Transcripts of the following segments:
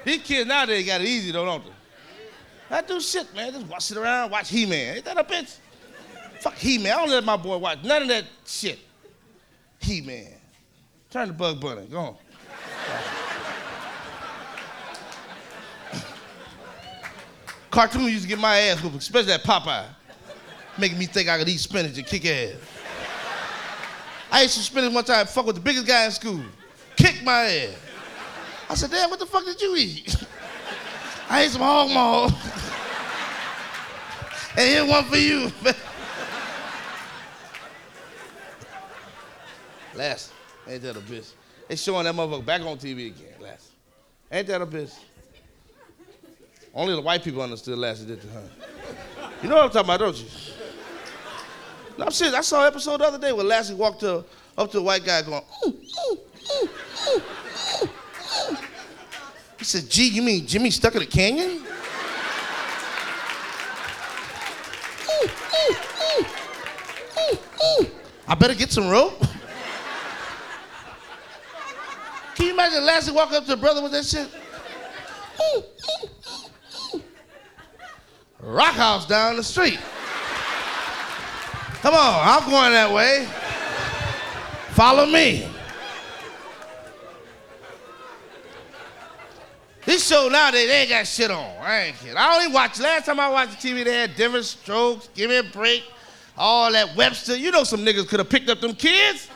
These kids nowadays got it easy though, don't they? I do shit, man. Just sit around, watch He-Man. Ain't that a bitch? Fuck He-Man. I don't let my boy watch none of that shit. He-Man. Turn to Bug Bunny. Go on. Cartoon used to get my ass whooped, especially that Popeye. Making me think I could eat spinach and kick ass. I ate some spinach one time, fuck with the biggest guy in school. Kicked my ass. I said, Dad, what the fuck did you eat? I ate some hog maw. And here's one for you. Last, ain't that a bitch? They showing that motherfucker back on TV again, last. Ain't that a bitch? Only the white people understood Lassie did to her. You know what I'm talking about, don't you? No, I'm serious. I saw an episode the other day where Lassie walked up to a white guy going, ooh, ooh, ooh, ooh, ooh, ooh. He said, gee, you mean Jimmy stuck in a canyon? Ooh, ooh, ooh, ooh, ooh. I better get some rope. Can you imagine Lassie walk up to a brother with that shit? Ooh, ooh, ooh, ooh. Rock house down the street. Come on, I'm going that way. Follow me. This show nowadays, they ain't got shit on. I ain't kidding. I only watched, last time I watched the TV, they had Different Strokes, Give Me a Break, all that Webster. You know some niggas could have picked up them kids.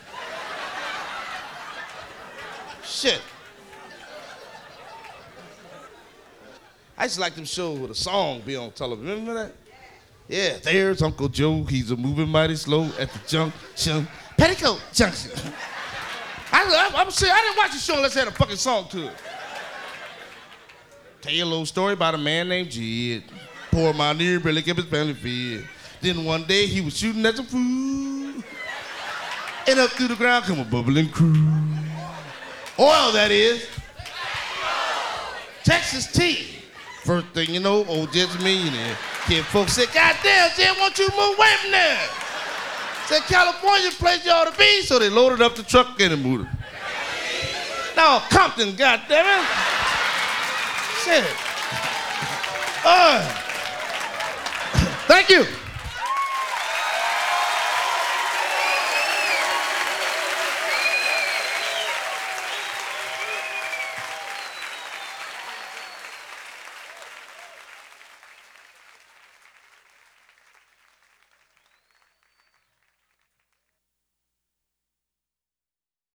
Shit. I used to like them shows with a song be on television. Remember that? Yeah, there's Uncle Joe. He's a moving mighty slow at the junction. Petticoat Junction. I'm serious. I didn't watch the show unless it had a fucking song to it. Tell you a little story about a man named Jed. Poor mountaineer barely kept his family fed. Then one day he was shooting at some food. And up through the ground come a bubbling crude. Oil, that is. Texas tea. First thing you know, old Jed's a millionaire. Kid folks said, God damn, Jed, won't you move away from there? Said, California place you ought to be. So they loaded up the truck and moved it. No, Compton, God damn it. Shit. Thank you.